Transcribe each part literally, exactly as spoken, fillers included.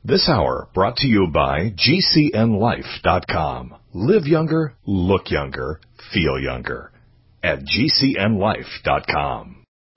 This hour brought to you by G C N life dot com. Live younger, look younger, feel younger at G C N life dot com.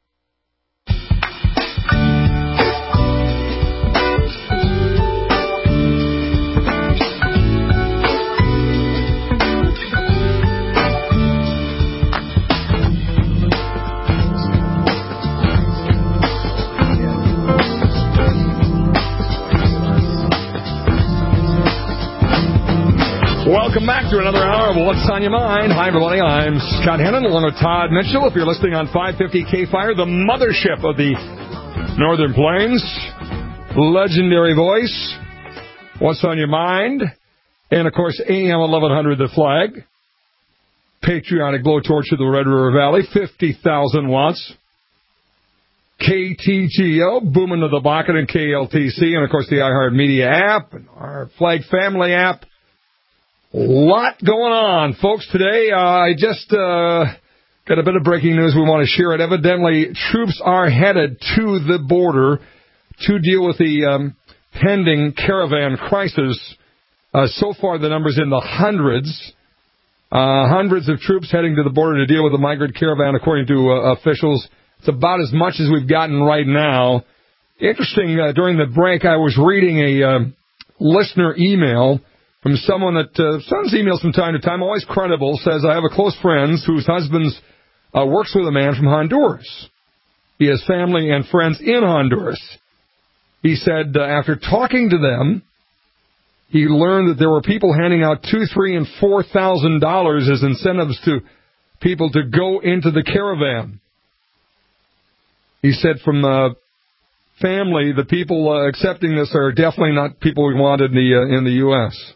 Welcome back to another hour of What's on Your Mind. Hi, everybody. I'm Scott Hennon, along with Todd Mitchell. If you're listening on five fifty K-Fire, the mothership of the Northern Plains, legendary voice, What's on Your Mind, and, of course, A M eleven hundred, The Flag, patriotic blowtorch of the Red River Valley, fifty thousand watts, K T G O, booming to the Bakken and K L T C, and, of course, the iHeartMedia app, and our Flag Family app. A lot going on, folks, today. Uh, I just uh, got a bit of breaking news. We want to share it. Evidently, troops are headed to the border to deal with the um, pending caravan crisis. Uh, so far, the number's in the hundreds. Uh, hundreds of troops heading to the border to deal with the migrant caravan, according to uh, officials. It's about as much as we've gotten right now. Interesting, uh, during the break, I was reading a uh, listener email from someone that uh, sends emails from time to time, always credible, says, I have a close friend whose husband uh, works with a man from Honduras. He has family and friends in Honduras. He said uh, after talking to them, he learned that there were people handing out two, three, and four thousand dollars as incentives to people to go into the caravan. He said from uh, family, the people uh, accepting this are definitely not people we want in the uh, in the U S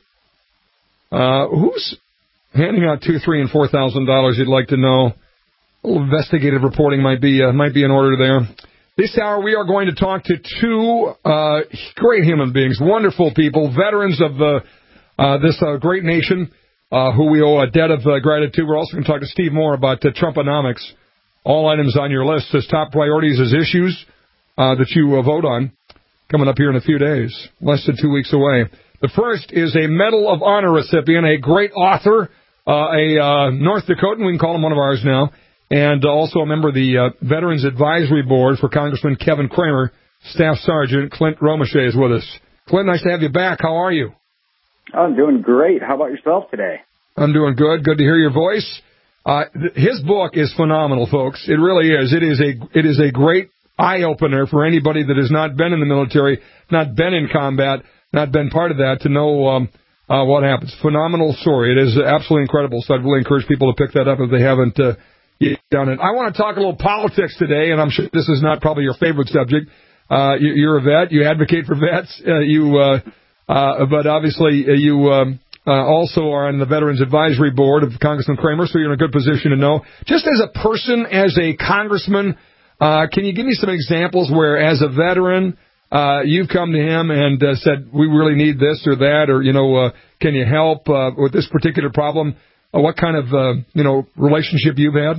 Uh, who's handing out two, three, and four thousand dollars? You'd like to know. A little investigative reporting might be uh, might be in order there. This hour, we are going to talk to two uh, great human beings, wonderful people, veterans of the uh, this uh, great nation, uh, who we owe a debt of uh, gratitude. We're also going to talk to Steve Moore about uh, Trumponomics. All items on your list as top priorities as issues uh, that you uh, vote on, coming up here in a few days, less than two weeks away. The first is a Medal of Honor recipient, a great author, uh, a uh, North Dakotan, we can call him one of ours now, and also a member of the uh, Veterans Advisory Board for Congressman Kevin Cramer. Staff Sergeant Clint Romesha is with us. Clint, nice to have you back. How are you? I'm doing great. How about yourself today? I'm doing good. Good to hear your voice. Uh, th- his book is phenomenal, folks. It really is. It is a it is a great eye-opener for anybody that has not been in the military, not been in combat, not been part of that, to know um, uh, what happens. Phenomenal story. It is absolutely incredible, so I'd really encourage people to pick that up if they haven't uh, yet done it. I want to talk a little politics today, and I'm sure this is not probably your favorite subject. Uh, you, you're a vet. You advocate for vets. Uh, you, uh, uh, but obviously uh, you um, uh, also are on the Veterans Advisory Board of Congressman Cramer, so you're in a good position to know. Just as a person, as a congressman, uh, can you give me some examples where, as a veteran, Uh, you've come to him and uh, said, we really need this or that, or, you know, uh, can you help uh, with this particular problem? Uh, what kind of, uh, you know, relationship you've had?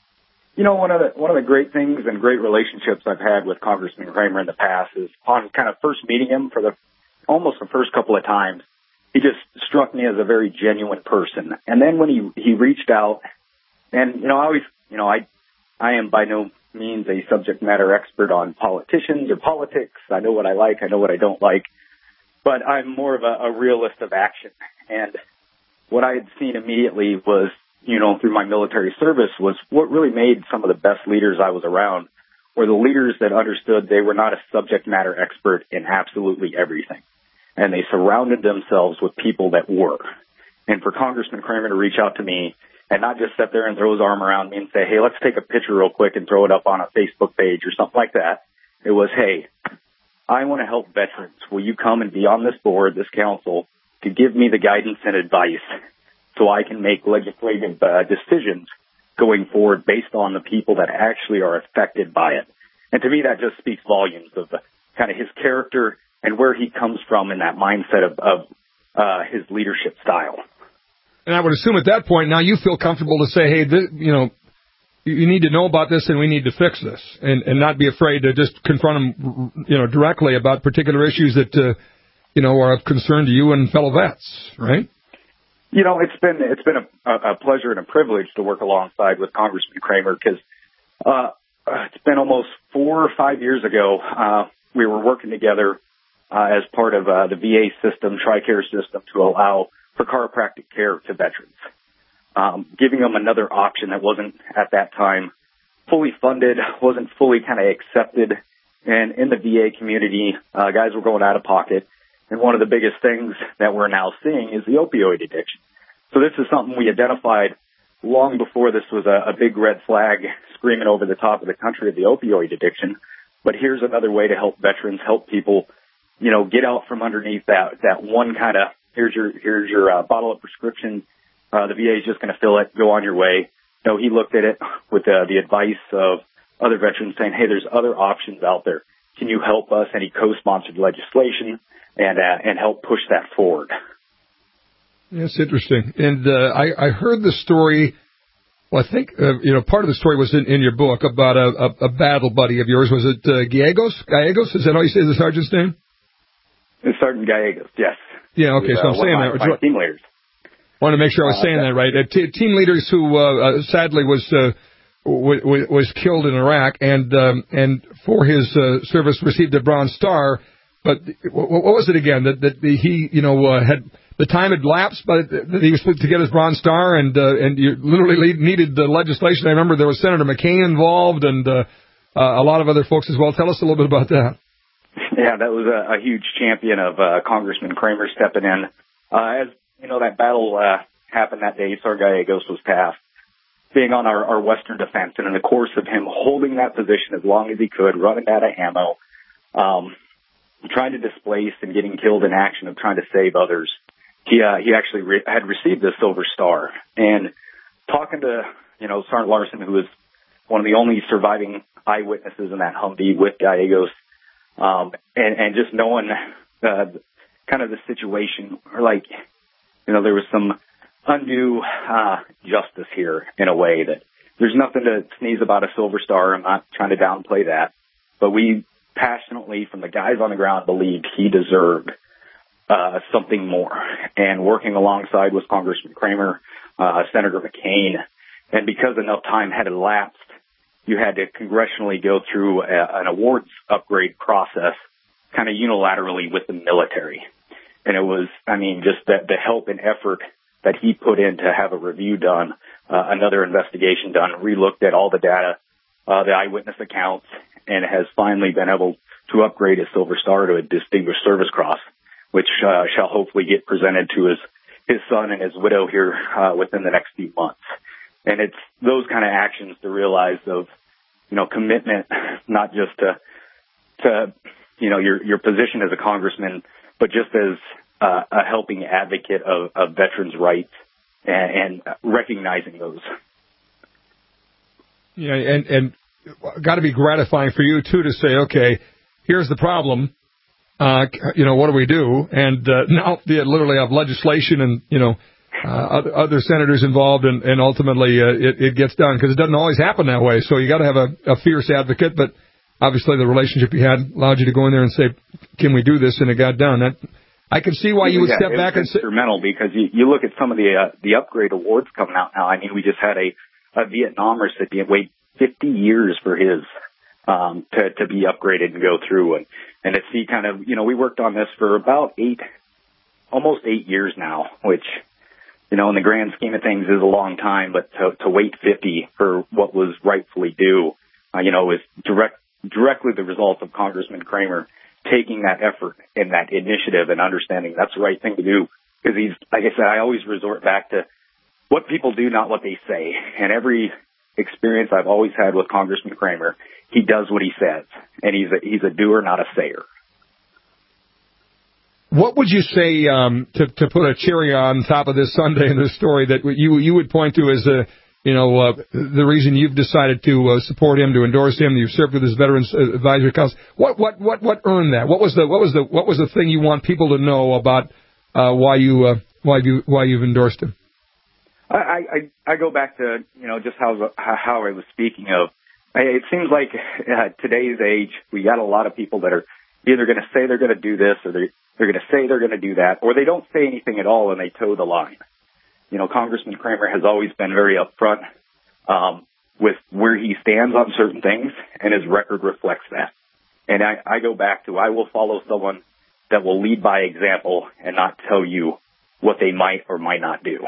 You know, one of the one of the great things and great relationships I've had with Congressman Cramer in the past is upon kind of first meeting him for the almost the first couple of times, he just struck me as a very genuine person. And then when he, he reached out, and, you know, I always, you know, I I am by no means a subject matter expert on politicians or politics. I know what I like. I know what I don't like. But I'm more of a, a realist of action. And what I had seen immediately was, you know, through my military service was what really made some of the best leaders I was around were the leaders that understood they were not a subject matter expert in absolutely everything. And they surrounded themselves with people that were. And for Congressman Cramer to reach out to me and not just sit there and throw his arm around me and say, hey, let's take a picture real quick and throw it up on a Facebook page or something like that. It was, hey, I want to help veterans. Will you come and be on this board, this council, to give me the guidance and advice so I can make legislative uh, decisions going forward based on the people that actually are affected by it. And to me, that just speaks volumes of the, kind of his character and where he comes from in that mindset of, of uh, his leadership style. And I would assume at that point, now you feel comfortable to say, hey, this, you know, you need to know about this and we need to fix this, and, and not be afraid to just confront them, you know, directly about particular issues that uh, you know, are of concern to you and fellow vets, right? You know, it's been it's been a, a pleasure and a privilege to work alongside with Congressman Cramer because uh, it's been almost four or five years ago uh, we were working together uh, as part of uh, the V A system, TRICARE system, to allow for chiropractic care to veterans, um, giving them another option that wasn't at that time fully funded, wasn't fully kind of accepted. And in the V A community, uh, guys were going out of pocket. And one of the biggest things that we're now seeing is the opioid addiction. So this is something we identified long before this was a, a big red flag screaming over the top of the country of the opioid addiction. But here's another way to help veterans, help people, you know, get out from underneath that, that one kind of, here's your, here's your uh, bottle of prescription. Uh, the V A is just going to fill it, go on your way. No, he looked at it with uh, the advice of other veterans saying, hey, there's other options out there. Can you help us? And he co-sponsored legislation and uh, and help push that forward. That's interesting. And uh, I, I heard the story, well, I think, uh, you know, part of the story was in, in your book about a, a, a battle buddy of yours. Was it uh, Gallegos? Gallegos? Is that how you say the sergeant's name? It's Sergeant Gallegos, yes. Yeah, okay, was, so I'm uh, saying my, that. My team leaders. Wanted to make sure I was saying that right. Uh, t- team leaders who uh, uh, sadly was uh, w- w- was killed in Iraq, and um, and for his uh, service received a Bronze Star. But what, what was it again? That that he you know uh, had the time had lapsed, but that he was put to get his Bronze Star, and uh, and you literally needed the legislation. I remember there was Senator McCain involved, and uh, uh, a lot of other folks as well. Tell us a little bit about that. Yeah, that was a, a huge champion of uh, Congressman Cramer stepping in. Uh, as you know, that battle uh, happened that day. Sergeant Gallegos was tasked being on our, our western defense, and in the course of him holding that position as long as he could, running out of ammo, um, trying to displace and getting killed in action of trying to save others, he uh, he actually re- had received the Silver Star. And talking to you know Sergeant Larson, who was one of the only surviving eyewitnesses in that Humvee with Gallegos, um, and, and just knowing uh, kind of the situation, or like. You know, there was some undue uh, justice here in a way that there's nothing to sneeze about a Silver Star. I'm not trying to downplay that. But we passionately, from the guys on the ground, believed he deserved uh, something more. And working alongside with Congressman Cramer, uh, Senator McCain, and because enough time had elapsed, you had to congressionally go through a, an awards upgrade process kind of unilaterally with the military. And it was, I mean, just the, the help and effort that he put in to have a review done, uh, another investigation done, relooked at all the data, uh, the eyewitness accounts, and has finally been able to upgrade his Silver Star to a Distinguished Service Cross, which uh, shall hopefully get presented to his, his son and his widow here uh, within the next few months. And it's those kind of actions to realize of, you know, commitment, not just to, to you know, your, your position as a congressman, but just as uh, a helping advocate of, of veterans' rights and, and recognizing those. Yeah, and, and got to be gratifying for you, too, to say, okay, here's the problem. Uh, you know, what do we do? And uh, now you literally have legislation and, you know, uh, other senators involved, and, and ultimately uh, it, it gets done, because it doesn't always happen that way. So you got to have a, a fierce advocate, but obviously, the relationship you had allowed you to go in there and say, "Can we do this?" And it got done. That I can see why you would yeah, step back and say, instrumental, because you, you look at some of the uh, the upgrade awards coming out now. I mean, we just had a, a Vietnam recipient wait fifty years for his um, to to be upgraded and go through, and and to see kind of, you know, we worked on this for about eight, almost eight years now, which, you know, in the grand scheme of things is a long time, but to, to wait fifty for what was rightfully due, uh, you know, is direct. directly the result of Congressman Cramer taking that effort and that initiative and understanding that's the right thing to do. Because he's, like I said, I always resort back to what people do, not what they say. And every experience I've always had with Congressman Cramer, he does what he says. And he's a, he's a doer, not a sayer. What would you say, um, to, to put a cherry on top of this Sunday in this story, that you, you would point to as a, you know, uh, the reason you've decided to uh, support him, to endorse him, you've served with his Veterans Advisory Council. What, what, what, what earned that? What was the, what was the, what was the thing you want people to know about uh, why you, uh, why you, why you've endorsed him? I, I, I go back to, you know, just how how I was speaking of. It seems like uh, today's age, we got a lot of people that are either going to say they're going to do this, or they They're going to say they're going to do that, or they don't say anything at all and they toe the line. You know, Congressman Kramer has always been very upfront um, with where he stands on certain things, and his record reflects that. And I, I go back to, I will follow someone that will lead by example and not tell you what they might or might not do.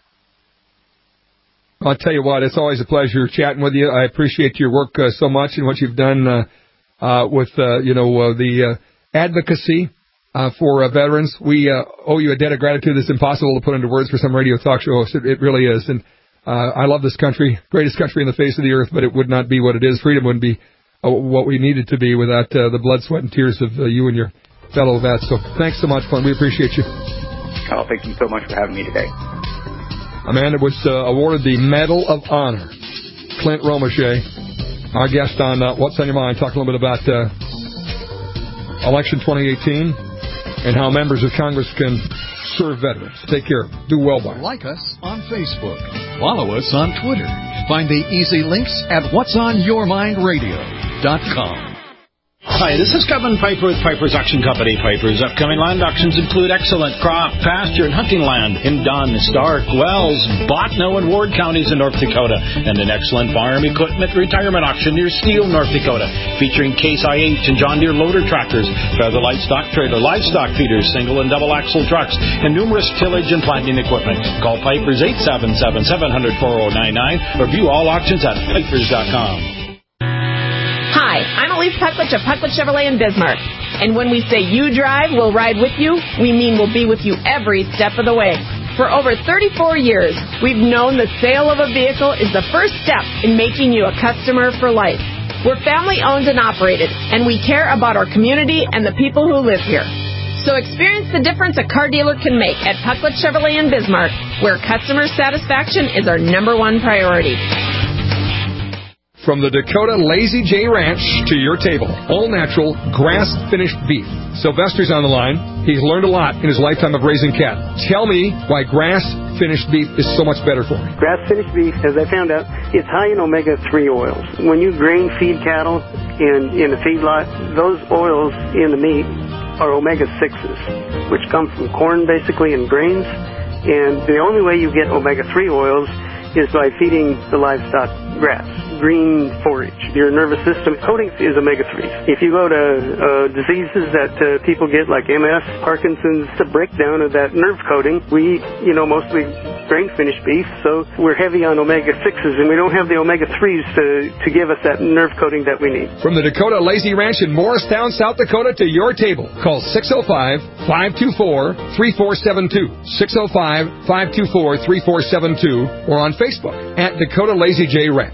I'll tell you what, it's always a pleasure chatting with you. I appreciate your work uh, so much and what you've done uh, uh, with, uh, you know, uh, the uh, advocacy uh, for uh, veterans. We uh, owe you a debt of gratitude that's impossible to put into words for some radio talk show host. It, it really is. And uh, I love this country, greatest country on the face of the earth, but it would not be what it is. Freedom wouldn't be uh, what we needed to be without uh, the blood, sweat, and tears of uh, you and your fellow vets. So thanks so much, Clint. We appreciate you. Oh, thank you so much for having me today. Amanda was uh, awarded the Medal of Honor. Clint Romesha, our guest on uh, What's on Your Mind, talking a little bit about uh, election twenty eighteen and how members of Congress can serve veterans. Take care. Do well by. Like us on Facebook. Follow us on Twitter. Find the easy links at whats on your mind radio dot com. Hi, this is Kevin Piper with Piper's Auction Company. Piper's upcoming land auctions include excellent crop, pasture, and hunting land in Dunn, Stark, Wells, Botno, and Ward counties in North Dakota, and an excellent farm equipment retirement auction near Steele, North Dakota, featuring Case I H and John Deere loader tractors, Feather Light stock trailer, livestock feeders, single and double axle trucks, and numerous tillage and planting equipment. Call Piper's eight seven seven, seven hundred, four oh nine nine or view all auctions at pipers dot com. Hi, I'm Elise Puckwich of Puckwich Chevrolet in Bismarck. And when we say you drive, we'll ride with you, we mean we'll be with you every step of the way. For over thirty-four years, we've known the sale of a vehicle is the first step in making you a customer for life. We're family owned and operated, and we care about our community and the people who live here. So experience the difference a car dealer can make at Puckwich Chevrolet in Bismarck, where customer satisfaction is our number one priority. From the Dakota Lazy J Ranch to your table, all-natural, grass-finished beef. Sylvester's on the line. He's learned a lot in his lifetime of raising cattle. Tell me why grass-finished beef is so much better for me. Grass-finished beef, as I found out, it's high in omega three oils. When you grain feed cattle in, in a feedlot, those oils in the meat are omega sixes, which come from corn, basically, and grains. And the only way you get omega three oils is by feeding the livestock grass, green forage. Your nervous system coating is omega three. If you go to uh, diseases that uh, people get like M S, Parkinson's, the breakdown of that nerve coating, we eat, you know, mostly grain-finished beef, so we're heavy on omega sixes, and we don't have the omega threes to, to give us that nerve coating that we need. From the Dakota Lazy Ranch in Morristown, South Dakota, to your table, call six oh five, five two four, three four seven two, six oh five, five two four, three four seven two, or on Facebook at Dakota Lazy J Ranch.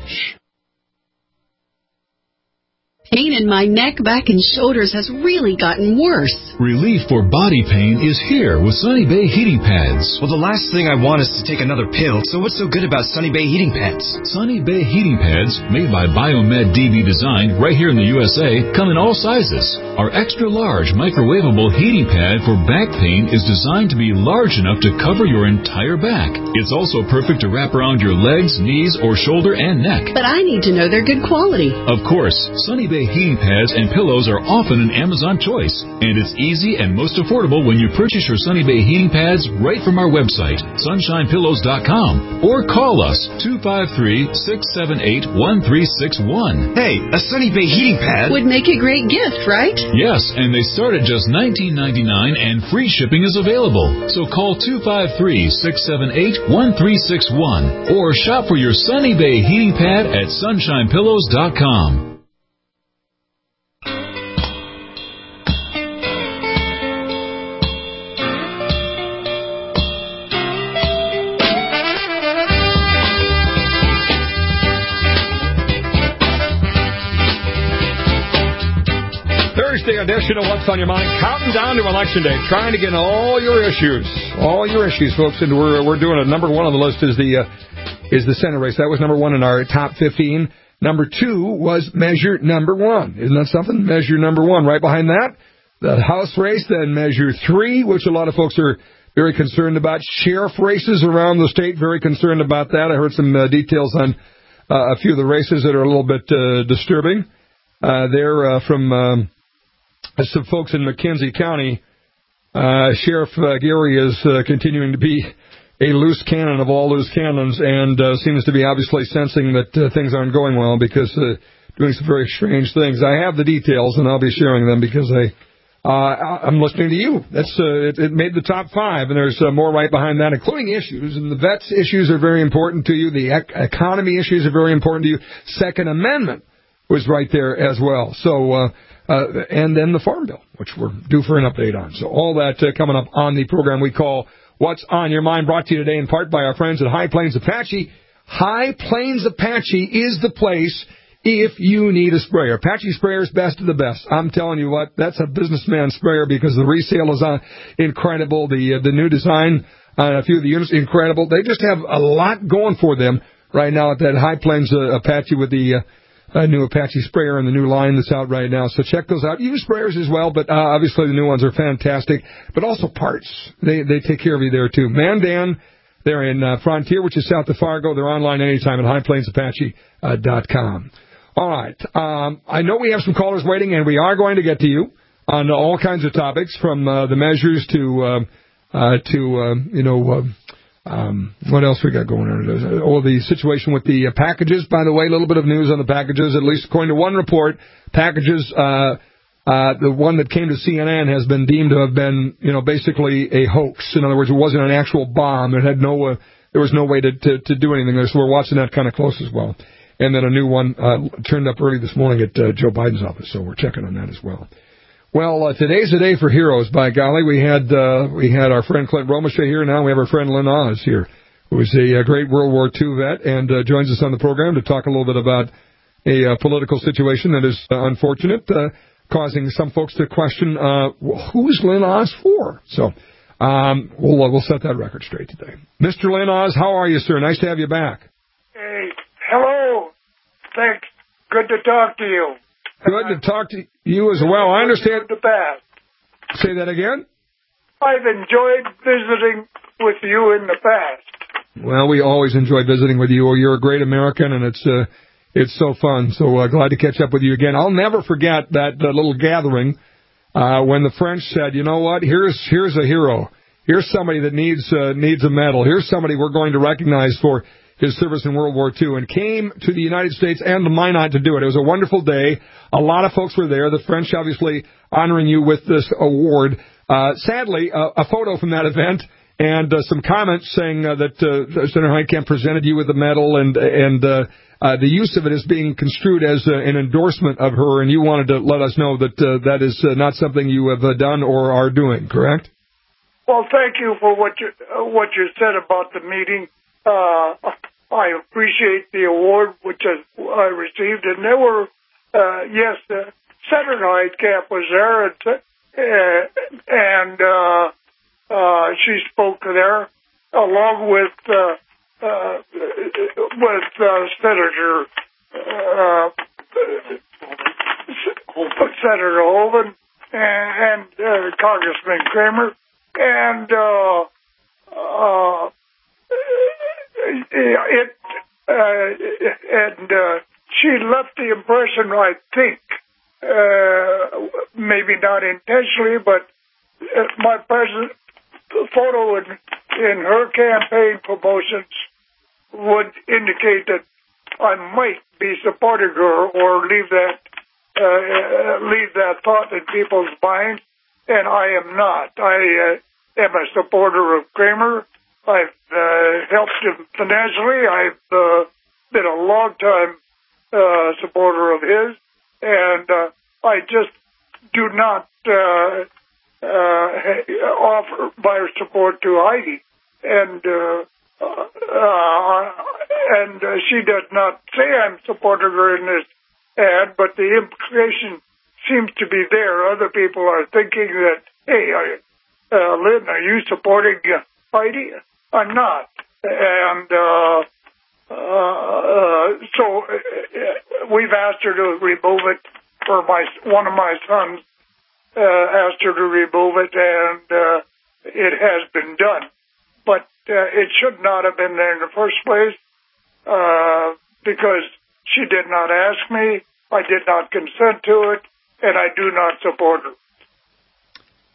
Pain in my neck, back, and shoulders has really gotten worse. Relief for body pain is here with Sunny Bay Heating Pads. Well, the last thing I want is to take another pill, so what's so good about Sunny Bay Heating Pads? Sunny Bay Heating Pads, made by Biomed D B Design right here in the U S A, come in all sizes. Our extra-large microwavable heating pad for back pain is designed to be large enough to cover your entire back. It's also perfect to wrap around your legs, knees, or shoulder and neck. But I need to know they're good quality. Of course, Sunny Bay heating pads and pillows are often an Amazon choice, and it's easy and most affordable when you purchase your Sunny Bay heating pads right from our website, sunshine pillows dot com, or call us two five three, six seven eight, one three six one. Hey, a Sunny Bay heating pad would make a great gift, right? Yes, and they start at just nineteen ninety-nine, and free shipping is available. So call two five three, six seven eight, one three six one, or shop for your Sunny Bay heating pad at sunshine pillows dot com. Thursday edition of What's on Your Mind, counting down to Election Day, trying to get all your issues, all your issues, folks, and we're we're doing it. Number one on the list is the uh, is the Senate race. That was number one in our top fifteen. Number two was measure number one. Isn't that something? Measure number one. Right behind that, the House race. Then measure three, which a lot of folks are very concerned about. Sheriff races around the state, very concerned about that. I heard some uh, details on uh, a few of the races that are a little bit uh, disturbing. Uh, they're uh, from um, some folks in McKenzie County uh, Sheriff uh, Gary is uh, continuing to be a loose cannon of all loose cannons, and uh, seems to be obviously sensing that uh, things aren't going well because uh, doing some very strange things. I have the details, and I'll be sharing them because I, uh, I'm listening to you. That's uh, it, it made the top five, and there's uh, more right behind that, including issues. And the vets issues are very important to you. The ec- economy issues are very important to you. Second Amendment was right there as well. So, uh, uh, and then the Farm Bill, which we're due for an update on. So all that uh, coming up on the program we call What's on Your Mind, brought to you today in part by our friends at High Plains Apache. High Plains Apache is the place if you need a sprayer. Apache sprayer is best of the best. I'm telling you what, that's a businessman sprayer because the resale is uh, incredible. The uh, the new design on uh, a few of the units, incredible. They just have a lot going for them right now at that High Plains uh, Apache with the uh, uh, new Apache sprayer and the new line that's out right now. So check those out. Use sprayers as well, but uh, obviously the new ones are fantastic. But also parts. They they take care of you there too. Mandan, they're in uh, Frontier, which is south of Fargo. They're online anytime at high plains apache dot com. All right. Um, I know we have some callers waiting, and we are going to get to you on all kinds of topics, from uh, the measures to uh, uh, to uh, you know. Uh, Um, what else we got going on? Oh, the situation with the uh, packages. By the way, a little bit of news on the packages, at least according to one report. Packages, uh, uh, the one that came to C N N has been deemed to have been, you know, basically a hoax. In other words, it wasn't an actual bomb. It had no, uh, there was no way to, to, to do anything there. So we're watching that kind of close as well. And then a new one uh, turned up early this morning at uh, Joe Biden's office. So we're checking on that as well. Well, uh, today's a day for heroes, by golly. We had uh, we had our friend Clint Romicha here. Now we have our friend Lynn Oz here, who is a, a great World War Two vet, and uh, joins us on the program to talk a little bit about a uh, political situation that is uh, unfortunate, uh, causing some folks to question, uh, who's Lynn Oz for? So um, we'll, uh, we'll set that record straight today. Mister Lynn Oz, how are you, sir? Nice to have you back. Hey, hello. Thanks. Good to talk to you. Good to talk to you as well. I understand. The past. Say that again? I've enjoyed visiting with you in the past. Well, we always enjoy visiting with you. You're a great American, and it's uh, it's so fun. So uh, glad to catch up with you again. I'll never forget that uh, little gathering uh, when the French said, you know what, here's here's a hero. Here's somebody that needs uh, needs a medal. Here's somebody we're going to recognize for his service in World War Two, and came to the United States and to Minot to do it. It was a wonderful day. A lot of folks were there. The French obviously honoring you with this award. Uh, sadly, uh, a photo from that event and uh, some comments saying uh, that uh, Senator Heitkamp presented you with a medal, and and uh, uh, the use of it is being construed as uh, an endorsement of her, and you wanted to let us know that uh, that is uh, not something you have uh, done or are doing, correct? Well, thank you for what you, uh, what you said about the meeting. Uh, I appreciate the award which I, I received, and there were, uh, yes, uh, Senator Heitkamp was there, and, uh, and uh, uh, she spoke there, along with uh, uh, with uh, Senator uh, Senator Hoeven and, and uh, Congressman Kramer, and uh, uh, It, uh, and uh, she left the impression, I think, uh, maybe not intentionally, but uh, my present photo in, in her campaign promotions would indicate that I might be supporting her or leave that uh, leave that thought in people's minds, and I am not. I uh, am a supporter of Kramer. I've uh, helped him financially. I've uh, been a long-time uh, supporter of his, and uh, I just do not uh, uh, offer my support to Heidi. And uh, uh, and uh, she does not say I'm supporting her in this ad, but the implication seems to be there. Other people are thinking that, hey, uh, Lynn, are you supporting uh, Heidi? I'm not. And uh, uh, uh, so uh, we've asked her to remove it, or my one of my sons uh, asked her to remove it, and uh, it has been done. But uh, it should not have been there in the first place uh, because she did not ask me, I did not consent to it, and I do not support her.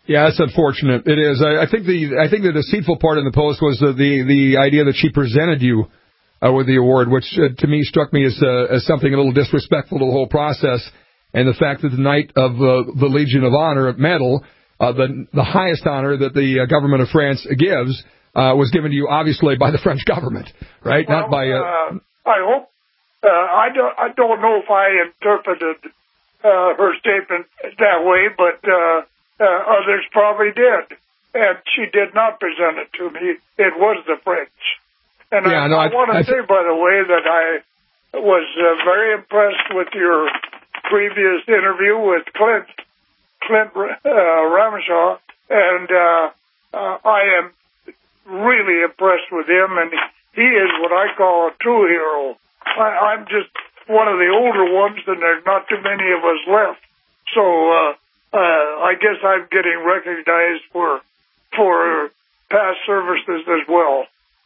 Yeah, that's unfortunate. It is. I, I think the I think the deceitful part in the post was uh, the the idea that she presented you uh, with the award, which uh, to me struck me as uh, as something a little disrespectful to the whole process, and the fact that the Knight of uh, the Legion of Honor medal, uh, the the highest honor that the uh, government of France gives, uh, was given to you obviously by the French government, right? Well, Not by. Uh, uh, I hope. Uh, I don't. I don't know if I interpreted uh, her statement that way, but. Uh, Uh, others probably did, and she did not present it to me. It was the French. And yeah, I, no, I, I want to say, by the way, that I was uh, very impressed with your previous interview with Clint, Clint uh, Ramshaw, and uh, uh, I am really impressed with him, and he is what I call a true hero. I, I'm just one of the older ones, and there's not too many of us left. So, uh, Uh, I guess I'm getting recognized for for past services as well.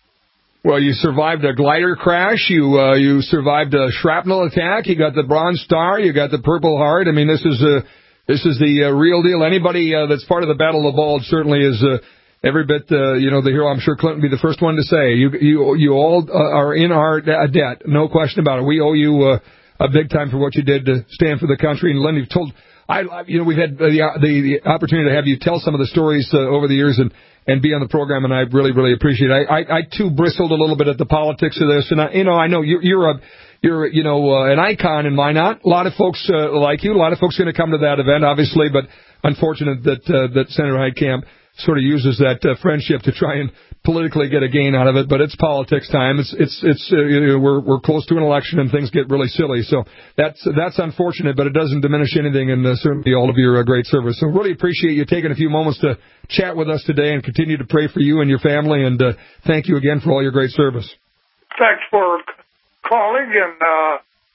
Well, you survived a glider crash. You uh, you survived a shrapnel attack. You got the Bronze Star. You got the Purple Heart. I mean, this is a this is the uh, real deal. Anybody uh, that's part of the Battle of the Bulge certainly is uh, every bit uh, you know the hero. I'm sure Clinton would be the first one to say you you you all uh, are in our debt, no question about it. We owe you uh, a big time for what you did to stand for the country. And Lynn, you've told. I, you know, we've had the, the, the opportunity to have you tell some of the stories uh, over the years and, and be on the program, and I really, really appreciate it. I, I, I too bristled a little bit at the politics of this, and I, you know, I know you're, you're a, you're, you know, uh, an icon in Minot. A lot of folks uh, like you. A lot of folks are going to come to that event, obviously, but unfortunate that uh, that Senator Heitkamp sort of uses that uh, friendship to try and politically get a gain out of it, but it's politics time. It's it's it's uh, you know, we're we're close to an election and things get really silly. So that's that's unfortunate, but it doesn't diminish anything, and uh, certainly all of your uh, great service. So really appreciate you taking a few moments to chat with us today, and continue to pray for you and your family. And uh, thank you again for all your great service. Thanks for calling, and uh,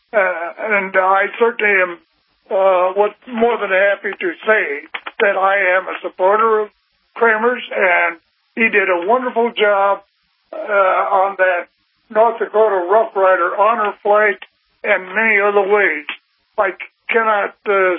uh, and I certainly am uh, what more than happy to say that I am a supporter of Kramer's, and he did a wonderful job uh, on that North Dakota Rough Rider honor flight and many other ways. I cannot, uh,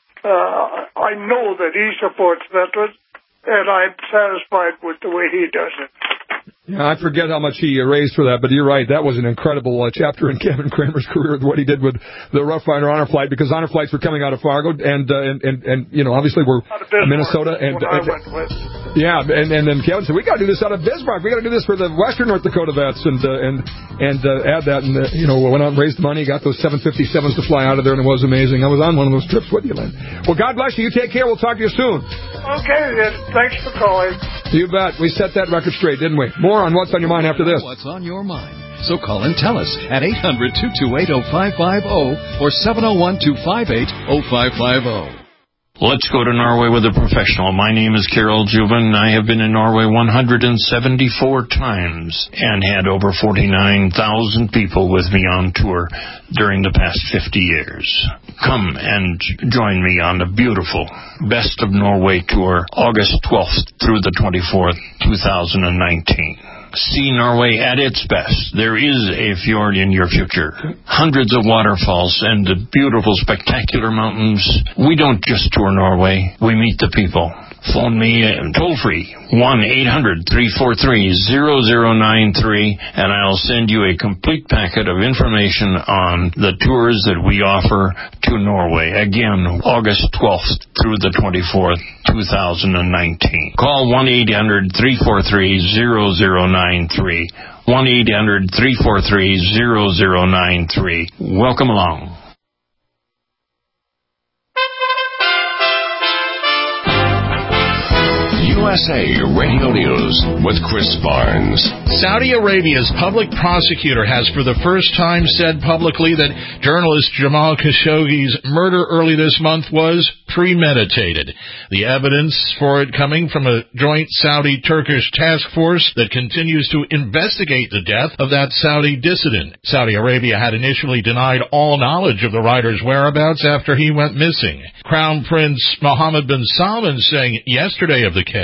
uh, I know that he supports veterans, and I'm satisfied with the way he does it. Yeah, I forget how much he raised for that, but you're right. That was an incredible uh, chapter in Kevin Kramer's career, what he did with the Rough Rider honor flight, because honor flights were coming out of Fargo, and uh, and, and and you know, obviously we're Minnesota, and, and yeah, and and then Kevin said we got to do this out of Bismarck. We got to do this for the Western North Dakota vets, and uh, and and uh, add that, and uh, you know, went out and raised money, got those seven fifty-sevens to fly out of there, and it was amazing. I was on one of those trips with you, Lynn. Well, God bless you. You take care. We'll talk to you soon. Okay, then. Thanks for calling. You bet. We set that record straight, didn't we? More on What's on Your Mind after this. What's on your mind? So call and tell us at eight hundred, two two eight, oh five five oh or seven oh one, two five eight, oh five five oh. Let's go to Norway with a professional. My name is Carol Juven. I have been in Norway one hundred seventy-four times and had over forty-nine thousand people with me on tour during the past fifty years. Come and join me on the beautiful Best of Norway tour, August twelfth through the twenty-fourth, two thousand nineteen. See Norway at its best. There is a fjord in your future. Hundreds of waterfalls and the beautiful, spectacular mountains. We don't just tour Norway. We meet the people. Phone me toll free, one eight hundred, three four three, zero zero nine three, and I'll send you a complete packet of information on the tours that we offer to Norway. Again, August twelfth through the twenty-fourth, two thousand nineteen. Call one eight hundred, three four three, zero zero nine three. one eight hundred, three four three, zero zero nine three. Welcome along. U S A Radio News with Chris Barnes. Saudi Arabia's public prosecutor has for the first time said publicly that journalist Jamal Khashoggi's murder early this month was premeditated. The evidence for it coming from a joint Saudi-Turkish task force that continues to investigate the death of that Saudi dissident. Saudi Arabia had initially denied all knowledge of the writer's whereabouts after he went missing. Crown Prince Mohammed bin Salman saying yesterday of the case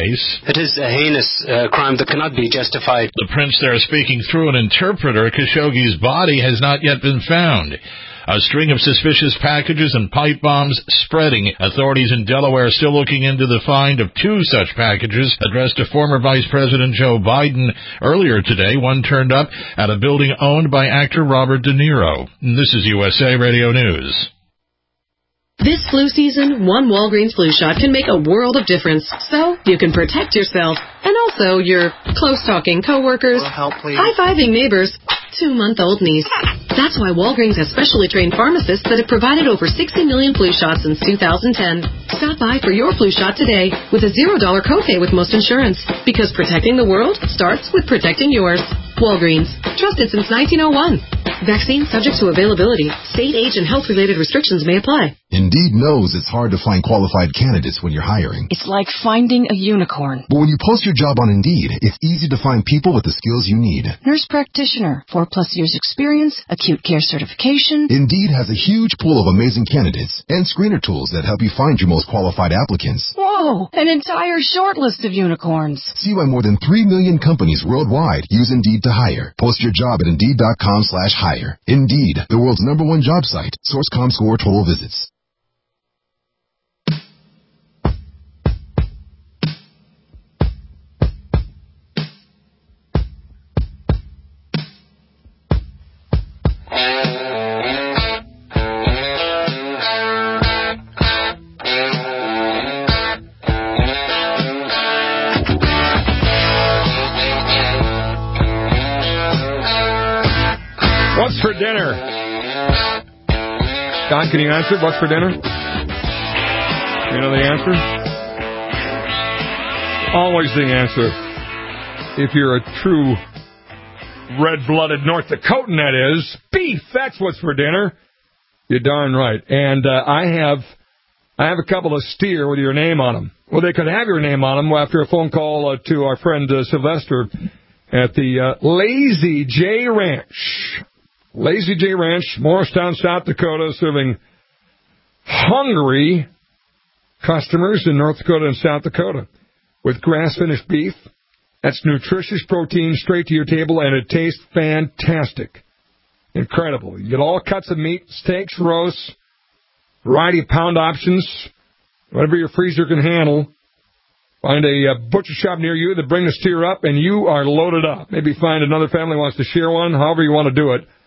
case. It is a heinous uh, crime that cannot be justified. The prince there speaking through an interpreter. Khashoggi's body has not yet been found. A string of suspicious packages and pipe bombs spreading. Authorities in Delaware are still looking into the find of two such packages addressed to former Vice President Joe Biden. Earlier today, one turned up at a building owned by actor Robert De Niro. This is U S A Radio News. This flu season, one Walgreens flu shot can make a world of difference. So you can protect yourself and also your close-talking coworkers, high-fiving neighbors, two-month-old niece. That's why Walgreens has specially trained pharmacists that have provided over sixty million flu shots since two thousand ten. Stop by for your flu shot today with a zero dollar copay with most insurance. Because protecting the world starts with protecting yours. Walgreens. Trusted since nineteen oh one. Vaccine subject to availability. State, age, and health-related restrictions may apply. Indeed knows it's hard to find qualified candidates when you're hiring. It's like finding a unicorn. But when you post your job on Indeed, it's easy to find people with the skills you need. Nurse practitioner, four plus years experience, acute care certification. Indeed has a huge pool of amazing candidates and screener tools that help you find your most qualified applicants. Whoa, an entire short list of unicorns. See why more than three million companies worldwide use Indeed to hire. Post your job at Indeed.com slash hire. Indeed, the world's number one job site. Source ComScore total visits. What's for dinner? Don, can you answer? What's for dinner? You know the answer? Always the answer. If you're a true red-blooded North Dakotan, that is. Beef, that's what's for dinner. You're darn right. And uh, I have I have a couple of steer with your name on them. Well, they could have your name on them after a phone call uh, to our friend uh, Sylvester at the uh, Lazy J Ranch. Lazy J Ranch, Morristown, South Dakota, serving hungry customers in North Dakota and South Dakota with grass-finished beef. That's nutritious protein straight to your table, and it tastes fantastic. Incredible. You get all cuts of meat, steaks, roasts, variety of pound options, whatever your freezer can handle. Find a uh, butcher shop near you that bring the steer up, and you are loaded up. Maybe find another family wants to share one, however you want to do it.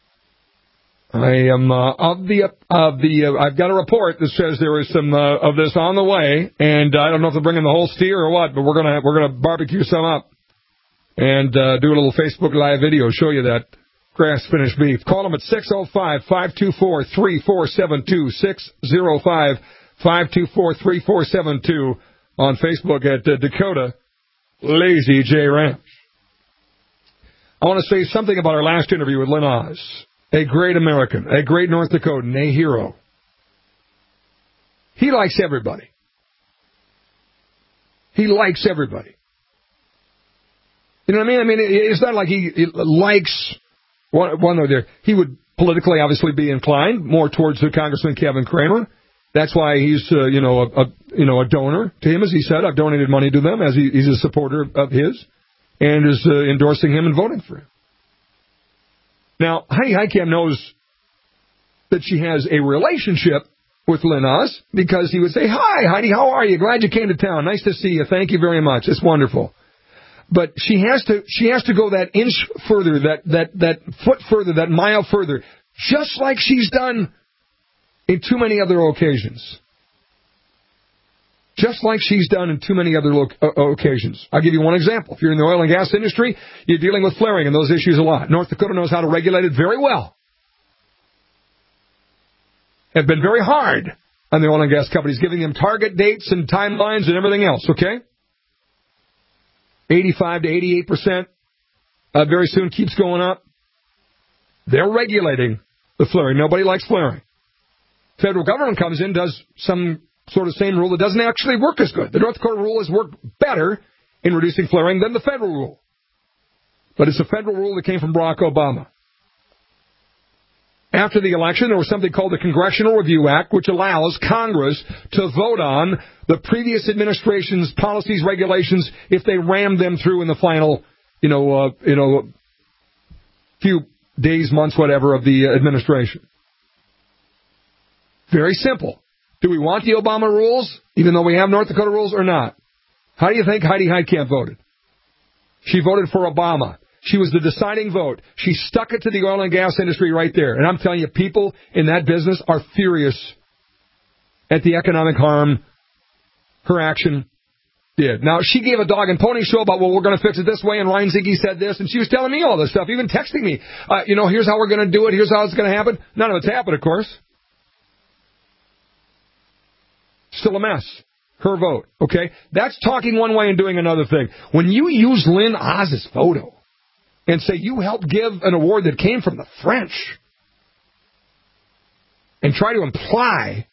I am uh, of the of the. Uh, I've got a report that says there is some uh, of this on the way, and I don't know if they're bringing the whole steer or what, but we're gonna we're gonna barbecue some up and uh, do a little Facebook Live video, show you that grass finished beef. Call them at six oh five, five two four, three four seven two, six oh five, five two four, three four seven two on Facebook at uh, Dakota Lazy J Ranch. I want to say something about our last interview with Lynn Oz. A great American, a great North Dakotan, a hero. He likes everybody. He likes everybody. You know what I mean? I mean, it's not like he, he likes one, one or the other. He would politically, obviously, be inclined more towards the Congressman Kevin Cramer. That's why he's, uh, you know, a, a you know a donor to him, as he said. I've donated money to them, as he, he's a supporter of his, and is uh, endorsing him and voting for him. Now, Heidi Heitkamp knows that she has a relationship with Lynn Oz because he would say, "Hi, Heidi, how are you? Glad you came to town. Nice to see you. Thank you very much. It's wonderful." But she has to she has to go that inch further, that that that foot further, that mile further, just like she's done in too many other occasions. Just like she's done in too many other lo- uh, occasions. I'll give you one example. If you're in the oil and gas industry, you're dealing with flaring and those issues a lot. North Dakota knows how to regulate it very well. Have been very hard on the oil and gas companies, giving them target dates and timelines and everything else, okay? eighty-five to eighty-eight percent uh, very soon keeps going up. They're regulating the flaring. Nobody likes flaring. Federal government comes in, does some sort of same rule that doesn't actually work as good. The North Dakota rule has worked better in reducing flaring than the federal rule. But it's a federal rule that came from Barack Obama. after the election, there was something called the Congressional Review Act, which allows Congress to vote on the previous administration's policies, regulations, if they ram them through in the final, you know, uh, you know, few days, months, whatever, of the administration. Very simple. Do we want the Obama rules, even though we have North Dakota rules, or not? How do you think Heidi Heitkamp voted? She voted for Obama. She was the deciding vote. She stuck it to the oil and gas industry right there. And I'm telling you, people in that business are furious at the economic harm her action did. Now, she gave a dog and pony show about, well, we're going to fix it this way, and Ryan Zinke said this, and she was telling me all this stuff, even texting me. Uh, you know, here's how we're going to do it. Here's how it's going to happen. None of it's happened, of course. Still a mess. Her vote, okay? That's talking one way and doing another thing. When you use Lynn Oz's photo and say you helped give an award that came from the French and try to imply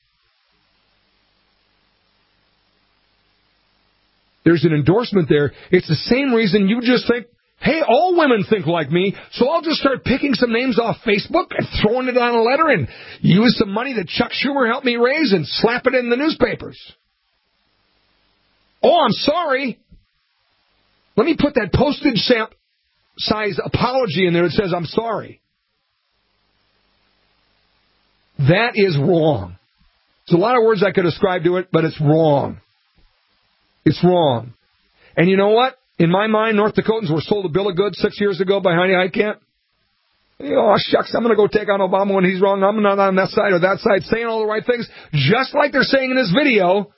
there's an endorsement there, it's the same reason you just think, hey, all women think like me, so I'll just start picking some names off Facebook and throwing it on a letter and use some money that Chuck Schumer helped me raise and slap it in the newspapers. Oh, I'm sorry. Let me put that postage stamp size apology in there that says I'm sorry. That is wrong. There's a lot of words I could ascribe to it, but it's wrong. It's wrong. And you know what? In my mind, North Dakotans were sold a bill of goods six years ago by Heidi Heitkamp. You know, oh, shucks, I'm going to go take on Obama when he's wrong. I'm not on that side or that side, saying all the right things, just like they're saying in this video.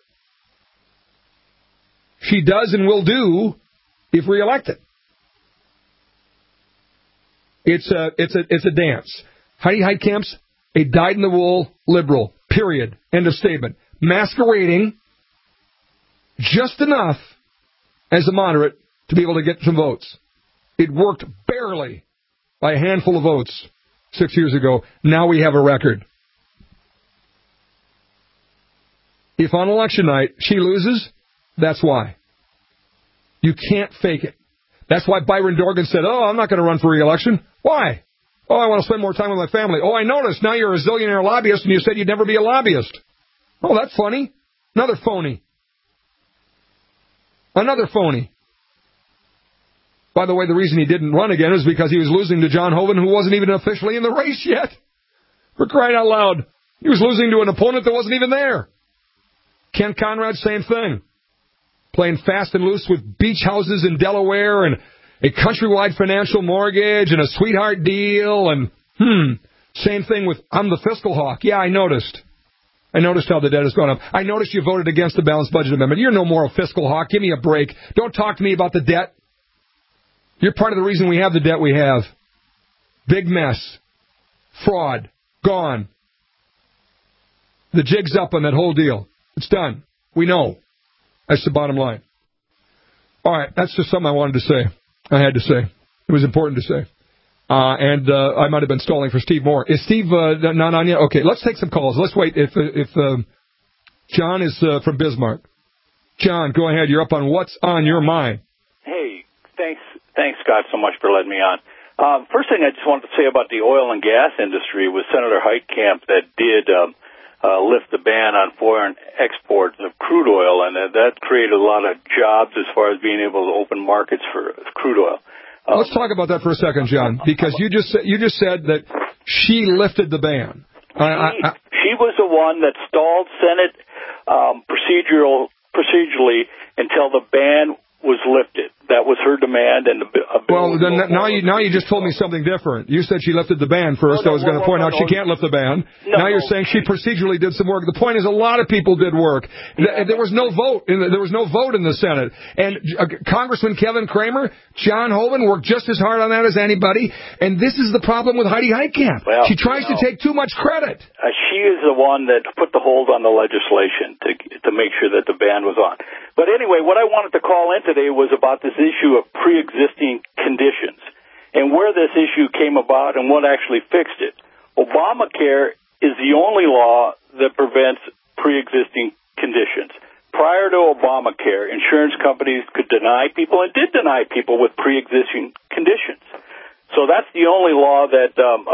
She does and will do if reelected. It's a, it's a, it's a dance. Heidi Heitkamp's a dyed-in-the-wool liberal, period. End of statement. Masquerading just enough as a moderate to be able to get some votes. It worked barely by a handful of votes six years ago. Now we have a record. If on election night she loses, that's why. You can't fake it. That's why Byron Dorgan said, oh, I'm not going to run for re-election. Why? Oh, I want to spend more time with my family. Oh, I noticed now you're a zillionaire lobbyist and you said you'd never be a lobbyist. Oh, that's funny. Another phony. Another phony. By the way, the reason he didn't run again is because he was losing to John Hoeven, who wasn't even officially in the race yet. For crying out loud. He was losing to an opponent that wasn't even there. Ken Conrad, same thing. Playing fast and loose with beach houses in Delaware and a countrywide financial mortgage and a sweetheart deal. And, hmm, same thing with, I'm the fiscal hawk. Yeah, I noticed. I noticed how the debt has gone up. I noticed you voted against the balanced budget amendment. You're no more a fiscal hawk. Give me a break. Don't talk to me about the debt. You're part of the reason we have the debt we have. Big mess. Fraud. Gone. The jig's up on that whole deal. It's done. We know. That's the bottom line. All right, that's just something I wanted to say. I had to say. It was important to say. Uh, and uh, I might have been stalling for Steve Moore. Is Steve uh, not on yet? Okay, let's take some calls. Let's wait. If if um, John is uh, from Bismarck. John, go ahead. You're up on What's on Your Mind. Hey, thanks, thanks, Scott, so much for letting me on. Um, first thing I just wanted to say about the oil and gas industry was Senator Heitkamp that did um, uh, lift the ban on foreign exports of crude oil, and that, that created a lot of jobs as far as being able to open markets for crude oil. Um, Let's talk about that for a second, John, because you just you just said that she lifted the ban. She, I, I, she was the one that stalled Senate um, procedural procedurally until the ban was lifted. That was her demand, and the a bill. Well, then now you now you just told me something different. You said she lifted the ban first. No, no, I was going to point no, out no, she can't lift the ban. No, now you're no. saying she procedurally did some work. The point is, a lot of people did work. Yeah. There was no vote. In the, there was no vote in the Senate. And uh, Congressman Kevin Kramer, John Hoeven worked just as hard on that as anybody. And this is the problem with Heidi Heitkamp. Well, she tries you know, to take too much credit. Uh, she is the one that put the hold on the legislation to to make sure that the ban was on. But anyway, what I wanted to call in today was about this issue of pre-existing conditions and where this issue came about and what actually fixed it. Obamacare is the only law that prevents pre-existing conditions. Prior to Obamacare, insurance companies could deny people and did deny people with pre-existing conditions. So that's the only law that um, um,